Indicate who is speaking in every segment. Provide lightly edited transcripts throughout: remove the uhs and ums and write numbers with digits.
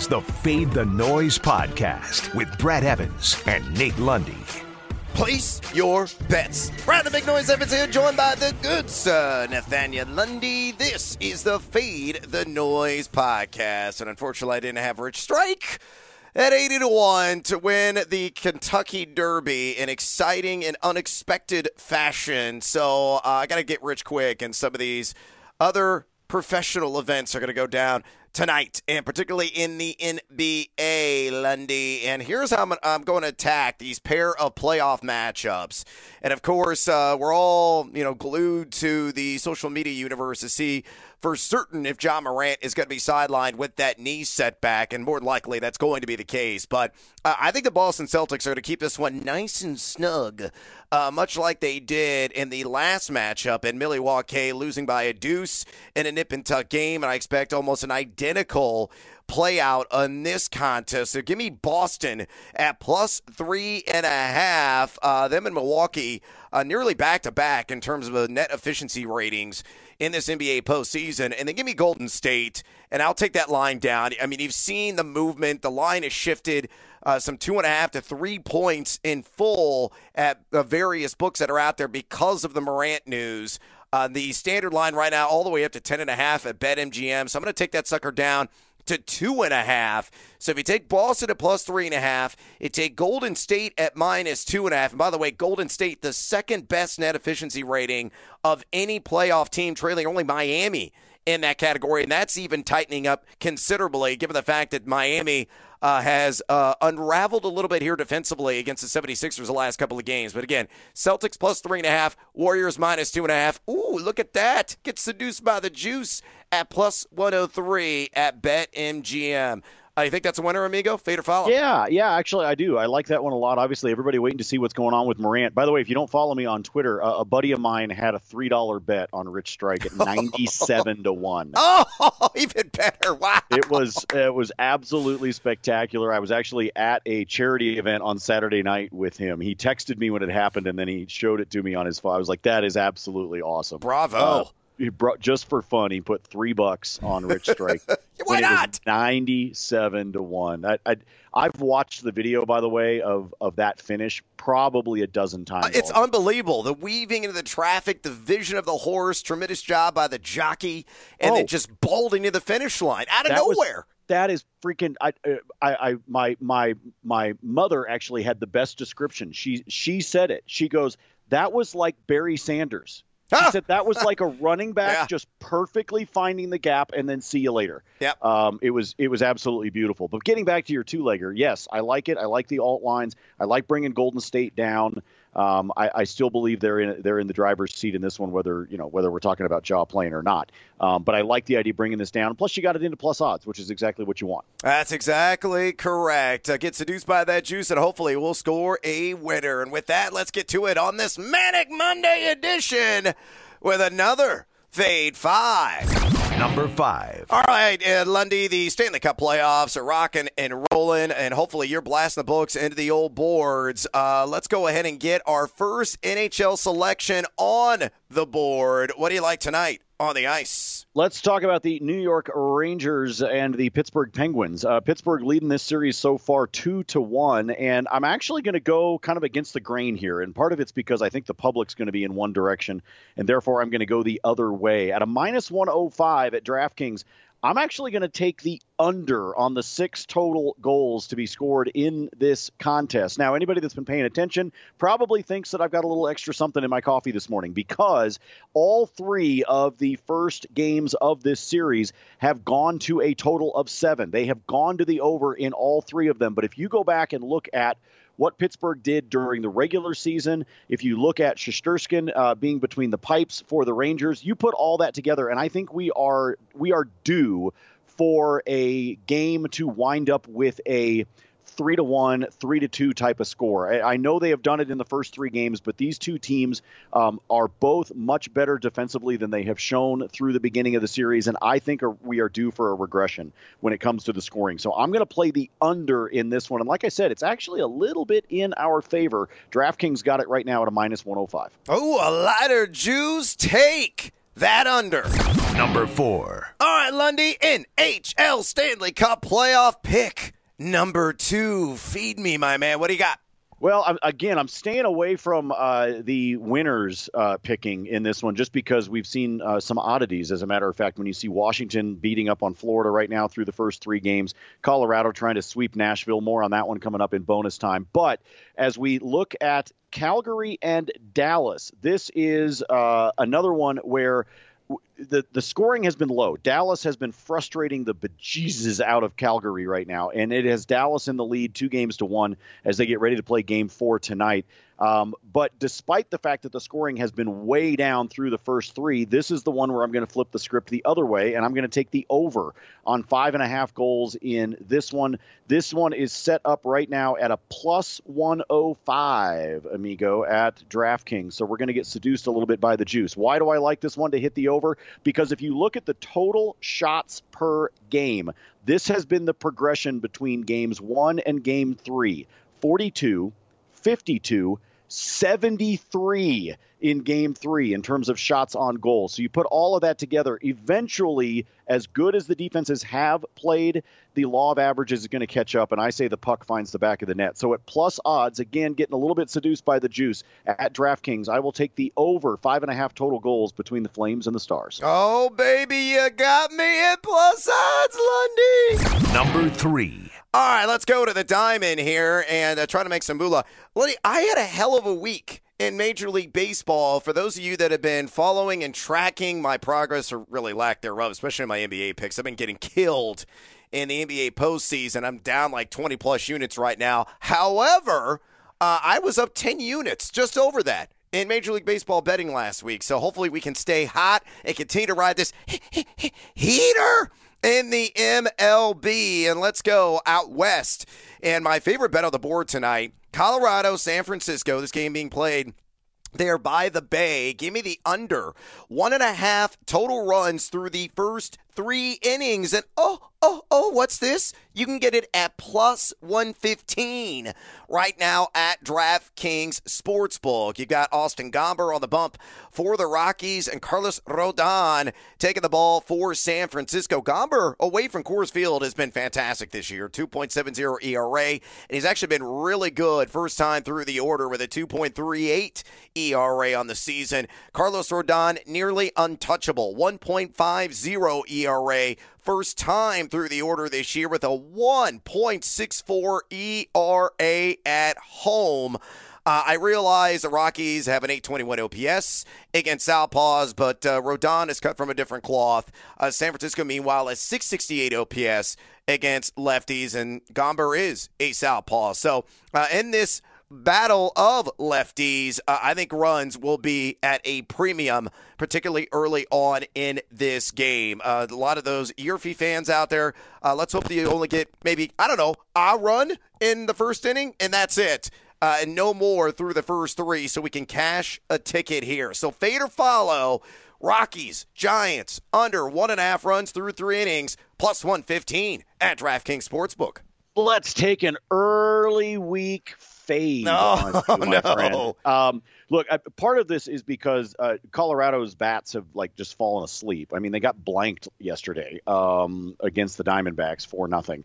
Speaker 1: the Fade the Noise podcast with Brad Evans and Nate Lundy.
Speaker 2: Place your bets. Brad the Big Noise Evans here, joined by the good sir, Nathaniel Lundy. This is the Fade the Noise podcast. And unfortunately, I didn't have Rich Strike at 80-1 to win the Kentucky Derby in exciting and unexpected fashion. So I got to get Rich quick, and some of these other professional events are going to go down tonight, and particularly in the NBA, Lundy. And here's how I'm going to attack these pair of playoff matchups. And, of course, we're all, glued to the social media universe to see for certain if Ja Morant is going to be sidelined with that knee setback, and more than likely that's going to be the case. But I think the Boston Celtics are going to keep this one nice and snug, much like they did in the last matchup in Milwaukee, losing by a deuce in a nip-and-tuck game, and I expect almost an identical play out on this contest. So give me Boston at plus 3.5. Them in Milwaukee nearly back-to-back in terms of the net efficiency ratings in this NBA postseason. And then give me Golden State, and I'll take that line down. I mean, you've seen the movement. The line has shifted some 2.5 to 3 points in full at various books that are out there because of the Morant news. The standard line right now all the way up to 10.5 at BetMGM. So I'm going to take that sucker down to 2.5. So if you take Boston at plus 3.5, you take Golden State at minus 2.5. And by the way, Golden State, the second best net efficiency rating of any playoff team, trailing only Miami in that category. And that's even tightening up considerably, given the fact that Miami has unraveled a little bit here defensively against the 76ers the last couple of games. But again, Celtics plus 3.5, Warriors minus 2.5. Ooh, look at that. Get seduced by the juice at plus 103 at BetMGM. You think that's a winner, amigo? Fade or follow?
Speaker 3: Yeah, actually I do. I like that one a lot. Obviously, everybody waiting to see what's going on with Morant. By the way, if you don't follow me on Twitter, a buddy of mine had a $3 bet on Rich Strike at 97-1.
Speaker 2: Oh, even better. Wow.
Speaker 3: It was absolutely spectacular. I was actually at a charity event on Saturday night with him. He texted me when it happened, and then he showed it to me on his phone. I was like, that is absolutely awesome.
Speaker 2: Bravo.
Speaker 3: He brought, just for fun, he put $3 on Rich Strike.
Speaker 2: Why not?
Speaker 3: 97-1. I've watched the video, by the way, of that finish probably a dozen times.
Speaker 2: It's unbelievable. The weaving into the traffic, the vision of the horse, tremendous job by the jockey, and then just bolting to the finish line out of nowhere.
Speaker 3: That is freaking. My mother actually had the best description. She said it. She goes, "That was like Barry Sanders." She said that was like a running back just perfectly finding the gap and then see you later.
Speaker 2: Yep.
Speaker 3: It was absolutely beautiful. But getting back to your two-legger, yes, I like it. I like the alt lines. I like bringing Golden State down. I still believe they're in the driver's seat in this one, whether we're talking about Ja playing or not. But I like the idea of bringing this down. Plus, you got it into plus odds, which is exactly what you want.
Speaker 2: That's exactly correct. Get seduced by that juice, and hopefully we'll score a winner. And with that, let's get to it on this Manic Monday edition with another Fade 5.
Speaker 1: Number 5.
Speaker 2: All right, Lundy, the Stanley Cup playoffs are rocking and rolling, and hopefully you're blasting the books into the old boards. Let's go ahead and get our first NHL selection on the board. What do you like tonight on the ice?
Speaker 3: Let's talk about the New York Rangers and the Pittsburgh Penguins. Pittsburgh leading this series so far 2-1, and I'm actually going to go kind of against the grain here, and part of it's because I think the public's going to be in one direction, and therefore I'm going to go the other way. At a minus 105 at DraftKings, I'm actually going to take the under on the 6 total goals to be scored in this contest. Now, anybody that's been paying attention probably thinks that I've got a little extra something in my coffee this morning, because all 3 of the first games of this series have gone to a total of 7. They have gone to the over in all 3 of them. But if you go back and look at what Pittsburgh did during the regular season, if you look at Shesterkin being between the pipes for the Rangers, you put all that together, and I think we are due for a game to wind up with a 3-1, 3-2 type of score. I know they have done it in the first 3 games, but these two teams are both much better defensively than they have shown through the beginning of the series, and I think we are due for a regression when it comes to the scoring. So I'm going to play the under in this one, and like I said, it's actually a little bit in our favor. DraftKings got it right now at a minus 105.
Speaker 2: Oh, a lighter juice take. that under.
Speaker 1: Number 4.
Speaker 2: All right, Lundy, NHL Stanley Cup playoff pick number 2. Feed me, my man. What do you got?
Speaker 3: Well, I'm staying away from the winners picking in this one just because we've seen some oddities. As a matter of fact, when you see Washington beating up on Florida right now through the first 3 games, Colorado trying to sweep Nashville, more on that one coming up in bonus time. But as we look at Calgary and Dallas, this is another one where the scoring has been low. Dallas has been frustrating the bejesus out of Calgary right now, and it has Dallas in the lead 2-1 as they get ready to play Game 4 tonight. But despite the fact that the scoring has been way down through the first 3, this is the one where I'm going to flip the script the other way, and I'm going to take the over on 5.5 goals in this one. This one is set up right now at a plus 105, amigo, at DraftKings. So we're going to get seduced a little bit by the juice. Why do I like this one to hit the over? Because if you look at the total shots per game, this has been the progression between Games 1 and Game 3. 42, 52, 73 in Game 3 in terms of shots on goal. So you put all of that together, eventually, as good as the defenses have played, the law of averages is going to catch up, and I say the puck finds the back of the net. So at plus odds, again, getting a little bit seduced by the juice at DraftKings, I will take the over 5.5 total goals between the Flames and the Stars.
Speaker 2: Oh, baby, you got me at plus odds, Lundy.
Speaker 1: Number 3.
Speaker 2: All right, let's go to the diamond here and try to make some moolah. Lundy, I had a hell of a week in Major League Baseball. For those of you that have been following and tracking my progress, or really lack thereof, especially in my NBA picks, I've been getting killed in the NBA postseason. I'm down like 20-plus units right now. However, I was up 10 units, just over that, in Major League Baseball betting last week. So hopefully we can stay hot and continue to ride this heater in the MLB. And let's go out west. And my favorite bet on the board tonight, Colorado, San Francisco, this game being played there by the Bay. Give me the under 1.5 total runs through the first 3 innings. And what's this? You can get it at plus 115 right now at DraftKings Sportsbook. You've got Austin Gomber on the bump for the Rockies and Carlos Rodon taking the ball for San Francisco. Gomber away from Coors Field has been fantastic this year, 2.70 ERA, and he's actually been really good first time through the order with a 2.38 ERA on the season. Carlos Rodon nearly untouchable, 1.50 ERA first time through the order this year with a 1.64 ERA at home. I realize the Rockies have an 821 OPS against Southpaws, but Rodon is cut from a different cloth. San Francisco, meanwhile, has 668 OPS against lefties, and Gomber is a Southpaw. So in this battle of lefties, I think runs will be at a premium, particularly early on in this game. A lot of those Yerfie fans out there, let's hope that you only get maybe, a run in the first inning, and that's it. And no more through the first 3, so we can cash a ticket here. So fade or follow, Rockies, Giants, under 1.5 runs through 3 innings, plus 115 at DraftKings Sportsbook.
Speaker 3: Let's take an early week fade on you, my friend. Look, part of this is because Colorado's bats have just fallen asleep. I mean, they got blanked yesterday against the Diamondbacks 4-0.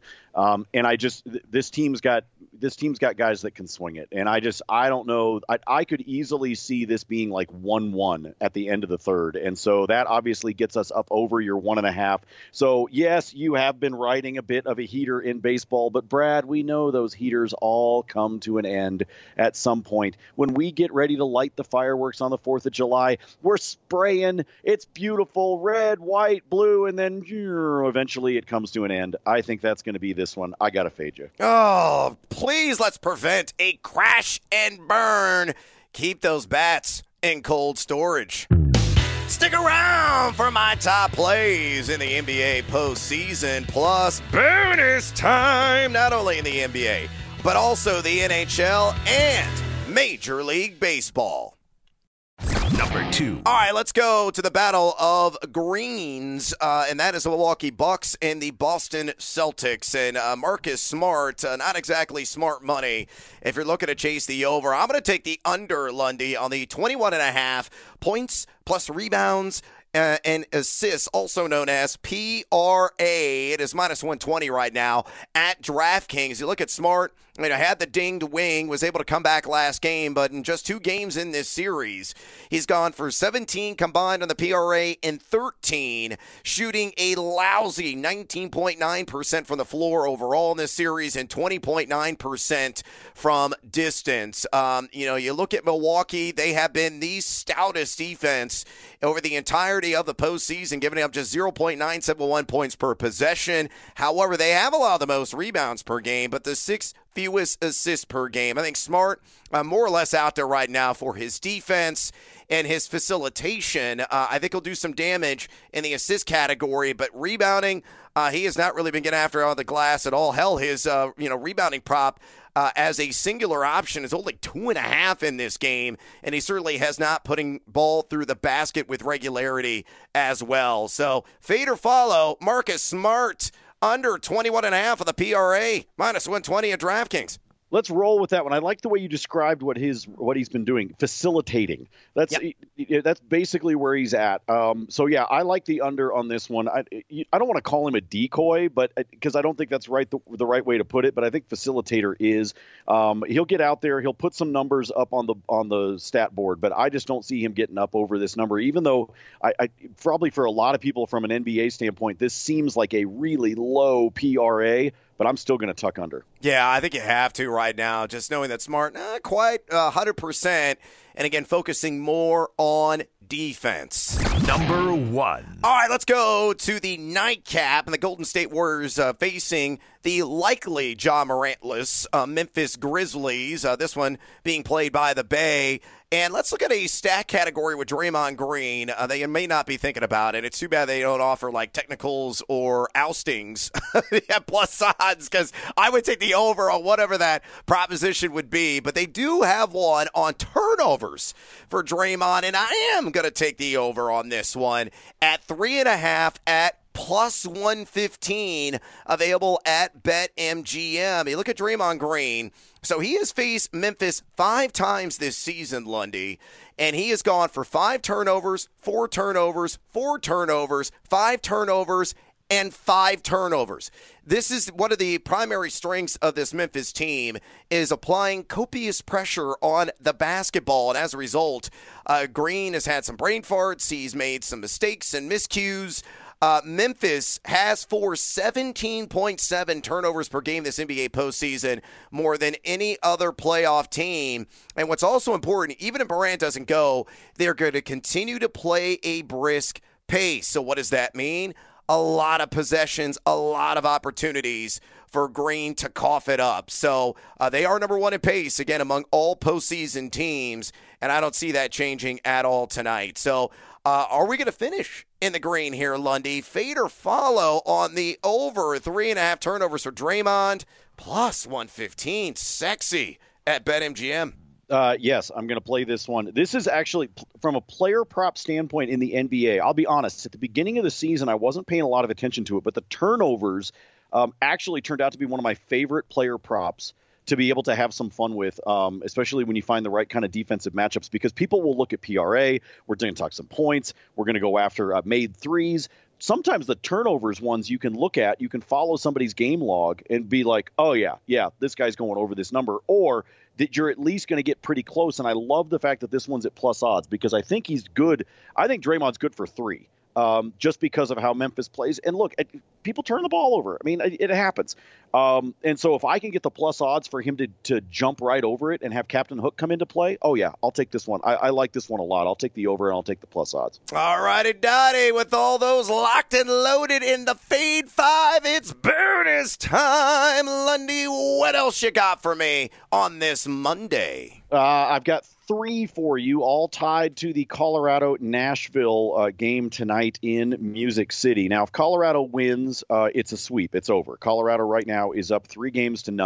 Speaker 3: And this team's got guys that can swing it. And I don't know. I could easily see this being 1-1 at the end of the third. And so that obviously gets us up over your 1.5. So yes, you have been riding a bit of a heater in baseball, but Brad, we know those heaters all come to an end at some point. When we get ready to light the fireworks on the 4th of July, we're spraying. It's beautiful, red, white, blue, and then eventually it comes to an end. I think that's going to be this one. I got to fade you.
Speaker 2: Oh, please let's prevent a crash and burn. Keep those bats in cold storage. Stick around for my top plays in the NBA postseason, plus bonus time, not only in the NBA, but also the NHL and Major League Baseball.
Speaker 1: Number 2.
Speaker 2: All right, let's go to the battle of greens, and that is the Milwaukee Bucks and the Boston Celtics. And Marcus Smart, not exactly smart money if you're looking to chase the over. I'm going to take the under, Lundy, on the 21.5 points plus rebounds and assists, also known as PRA. It is minus 120 right now at DraftKings. You look at Smart, had the dinged wing, was able to come back last game, but in just 2 games in this series, he's gone for 17 combined on the PRA and 13, shooting a lousy 19.9% from the floor overall in this series and 20.9% from distance. You look at Milwaukee, they have been the stoutest defense over the entirety of the postseason, giving up just 0.971 points per possession. However, they have allowed the most rebounds per game, but the 6th fewest assists per game. I think Smart more or less out there right now for his defense and his facilitation. I think he'll do some damage in the assist category, but rebounding, he has not really been getting after on the glass at all. Hell, his rebounding prop as a singular option is only 2.5 in this game, and he certainly has not putting ball through the basket with regularity as well. So fade or follow, Marcus Smart under 21.5 of the PRA, minus 120 at DraftKings.
Speaker 3: Let's roll with that one. I like the way you described what he's been doing, facilitating. That's basically where he's at. So yeah, I like the under on this one. I don't want to call him a decoy, but because I don't think that's the right way to put it. But I think facilitator is. He'll get out there. He'll put some numbers up on the stat board, but I just don't see him getting up over this number. Even though I probably for a lot of people from an NBA standpoint, this seems like a really low PRA. But I'm still going to tuck under.
Speaker 2: Yeah, I think you have to right now, just knowing that Smart, not quite 100%, and again, focusing more on defense.
Speaker 1: Number 1.
Speaker 2: All right, let's go to the nightcap, and the Golden State Warriors facing the likely Ja Morantless Memphis Grizzlies, this one being played by the Bay. And let's look at a stat category with Draymond Green. They may not be thinking about it. It's too bad they don't offer like technicals or oustings at plus odds, because I would take the over on whatever that proposition would be. But they do have one on turnovers for Draymond, and I am going to take the over on this one at 3.5 at plus 115, available at BetMGM. You look at Draymond Green. So he has faced Memphis 5 times this season, Lundy, and he has gone for 5 turnovers, 4 turnovers, 4 turnovers, 5 turnovers, and 5 turnovers. This is one of the primary strengths of this Memphis team, is applying copious pressure on the basketball. And as a result, Green has had some brain farts. He's made some mistakes and miscues. Memphis has forced 17.7 turnovers per game this NBA postseason, more than any other playoff team. And what's also important, even if Morant doesn't go, they're going to continue to play a brisk pace. So what does that mean? A lot of possessions, a lot of opportunities for Green to cough it up. So they are number 1 in pace, again, among all postseason teams, and I don't see that changing at all tonight. So are we going to finish in the green here, Lundy? Fade or follow on the over 3.5 turnovers for Draymond, plus 115. Sexy at BetMGM.
Speaker 3: Yes, I'm going to play this one. This is actually, from a player prop standpoint in the NBA, I'll be honest, at the beginning of the season, I wasn't paying a lot of attention to it, but the turnovers actually turned out to be one of my favorite player props to be able to have some fun with, especially when you find the right kind of defensive matchups, because people will look at PRA. We're going to talk some points. We're going to go after made threes. Sometimes the turnovers ones you can look at, you can follow somebody's game log and be like, oh, yeah, this guy's going over this number, or that you're at least going to get pretty close. And I love the fact that this one's at plus odds, because I think he's good. I think Draymond's good for 3. Just because of how Memphis plays. And look, people turn the ball over. I mean, it happens. And so if I can get the plus odds for him to jump right over it and have Captain Hook come into play, oh, yeah, I'll take this one. I like this one a lot. I'll take the over and I'll take the plus odds.
Speaker 2: All righty, Dottie, with all those locked and loaded in the Fade 5, it's bonus time. Lundy, what else you got for me on this Monday?
Speaker 3: I've got 3 for you, all tied to the Colorado-Nashville game tonight in Music City. Now, if Colorado wins, it's a sweep. It's over. Colorado right now is up 3-0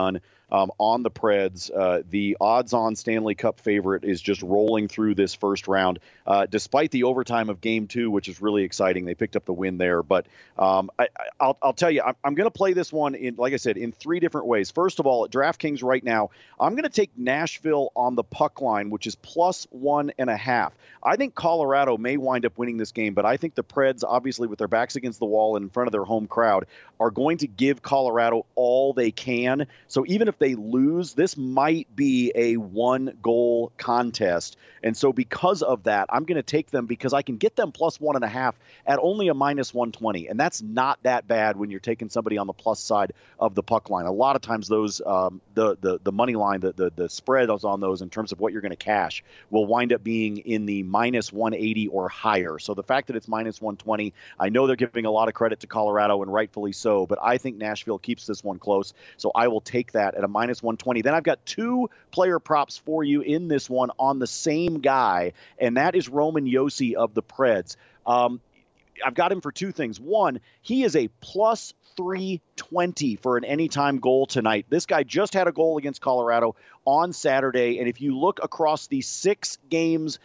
Speaker 3: on the Preds. The odds-on Stanley Cup favorite is just rolling through this first round, despite the overtime of Game 2, which is really exciting. They picked up the win there. But I'll tell you, I'm going to play this one, like I said, in 3 different ways. First of all, at DraftKings right now, I'm going to take Nashville on the puck line, which is plus 1.5. I think Colorado may wind up winning this game, but I think the Preds, obviously with their backs against the wall and in front of their home crowd, are going to give Colorado all they can. So even if they lose, this might be a 1-goal contest. And so because of that, I'm going to take them because I can get them plus 1.5 at only a minus 120. And that's not that bad when you're taking somebody on the plus side of the puck line. A lot of times those, the money line, the spread on those in terms of what you're going to cash will wind up being in the minus 180 or higher. So the fact that it's minus 120, I know they're giving a lot of credit to Colorado, and rightfully so, but I think Nashville keeps this one close. So I will take that at a minus 120. Then I've got 2 player props for you in this one on the same guy, and that is Roman Josi of the Preds. I've got him for 2 things. One, he is a plus 320 for an anytime goal tonight. This guy just had a goal against Colorado on Saturday, and if you look across the 7 games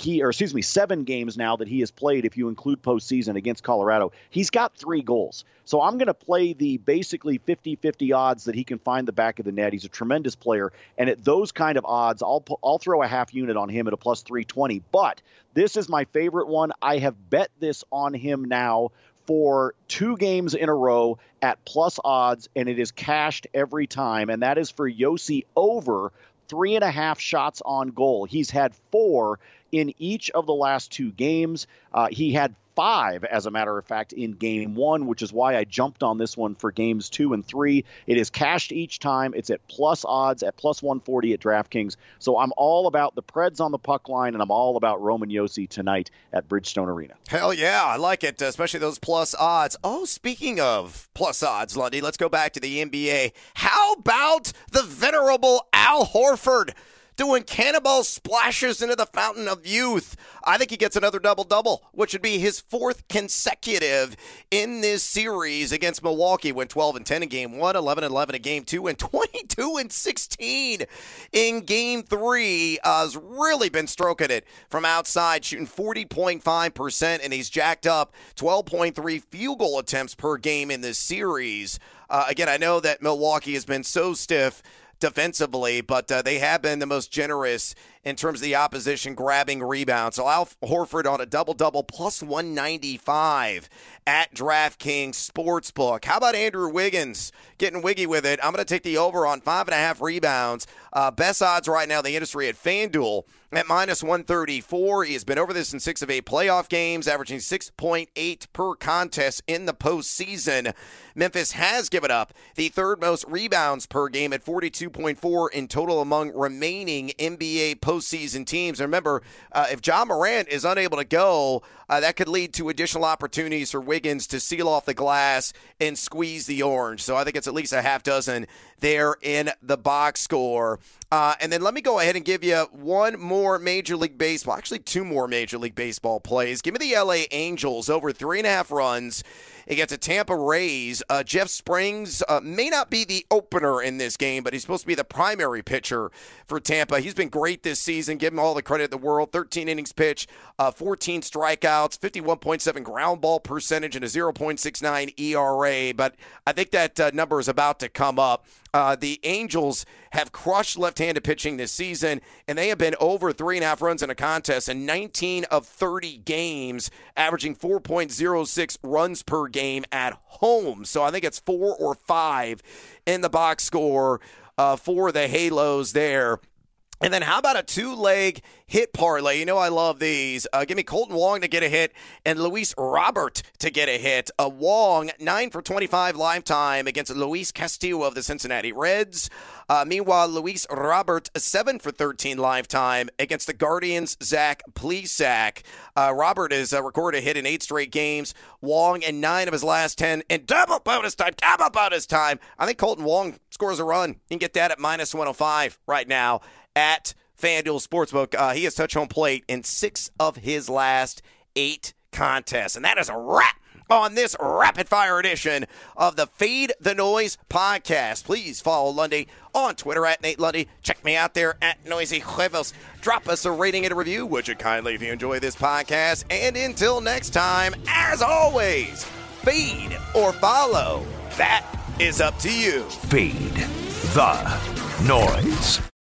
Speaker 3: now that he has played, if you include postseason against Colorado, he's got 3 goals. So I'm going to play the basically 50-50 odds that he can find the back of the net. He's a tremendous player, and at those kind of odds, I'll throw a half unit on him at a plus 320. But this is my favorite one. I have bet this on him now for 2 games in a row at plus odds, and it is cashed every time, and that is for Josi over 3.5 shots on goal. He's had 4 in each of the last 2 games. He had 5, as a matter of fact, in Game 1, which is why I jumped on this one for Games 2 and 3. It is cashed each time. It's at plus odds at plus 140 at DraftKings. So I'm all about the Preds on the puck line, and I'm all about Roman Josi tonight at Bridgestone Arena.
Speaker 2: Hell yeah, I like it, especially those plus odds. Oh, speaking of plus odds, Lundy, let's go back to the NBA. How about the venerable Al Horford doing cannonball splashes into the fountain of youth? I think he gets another double-double, which would be his 4th consecutive in this series against Milwaukee. Went 12-10 in Game 1, 11-11 in Game 2, and 22-16 in Game 3. Has really been stroking it from outside, shooting 40.5%, and he's jacked up 12.3 field goal attempts per game in this series. Again, I know that Milwaukee has been so stiff defensively, but they have been the most generous in terms of the opposition grabbing rebounds. So Al Horford on a double-double plus 195 at DraftKings Sportsbook. How about Andrew Wiggins getting wiggy with it? I'm going to take the over on 5.5 rebounds. Best odds right now in the industry at FanDuel at minus 134. He has been over this in 6 of 8 playoff games, averaging 6.8 per contest in the postseason. Memphis has given up the 3rd most rebounds per game at 42.4 in total among remaining NBA postseason teams. And remember, if Ja Morant is unable to go, that could lead to additional opportunities for Wiggins to seal off the glass and squeeze the orange. So I think it's at least a half dozen there in the box score. And then let me go ahead and give you 1 more Major League Baseball, actually 2 more Major League Baseball plays. Give me the LA Angels over 3.5 runs against the Tampa Rays. Jeff Springs may not be the opener in this game, but he's supposed to be the primary pitcher for Tampa. He's been great this season. Give him all the credit in the world. 13 innings pitched, 14 strikeouts, 51.7 ground ball percentage, and a 0.69 ERA. But I think that number is about to come up. The Angels have crushed left-handed pitching this season, and they have been over 3.5 runs in a contest in 19 of 30 games, averaging 4.06 runs per game at home. So I think it's 4 or 5 in the box score for the Halos there. And then how about a 2-leg hit parlay? You know I love these. Give me Colton Wong to get a hit and Luis Robert to get a hit. Wong, 9 for 25 lifetime against Luis Castillo of the Cincinnati Reds. Meanwhile, Luis Robert, 7 for 13 lifetime against the Guardians' Zach Plesac. Robert has recorded a hit in 8 straight games. Wong in 9 of his last 10 in double bonus time. I think Colton Wong scores a run. You can get that at minus 105 right now at FanDuel Sportsbook. He has touched home plate in 6 of his last 8 contests. And that is a wrap on this rapid-fire edition of the Fade the Noise podcast. Please follow Lundy on Twitter at Nate Lundy. Check me out there at Noisy Huevos. Drop us a rating and a review, would you kindly, if you enjoy this podcast. And until next time, as always, fade or follow. That is up to you.
Speaker 1: Fade the Noise.